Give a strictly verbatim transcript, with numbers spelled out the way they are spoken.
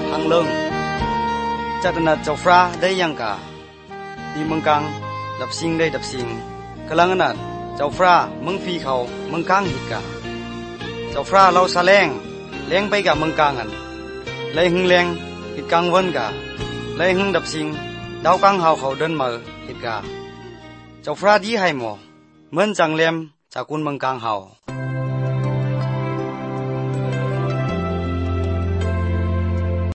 อังเลิงจัดนัดเจ้าฟ้าได้ยังกะดีเมืองกังดับสิงได้ดับสิงกำลังนัดเจ้าฟ้าเมืองฟีเขาเมืองกังหิกะเจ้าฟ้าเราสะแลงแรงไปกับเมืองกังอันเลยหึงแรงหิดกังวันกะเลยหึงดับสิงดาวกังเฮาเขาเดินมาหิดกะเจ้าฟ้าดีให้หมอเหมือนจังเลมจากคุณเมืองกังเฮา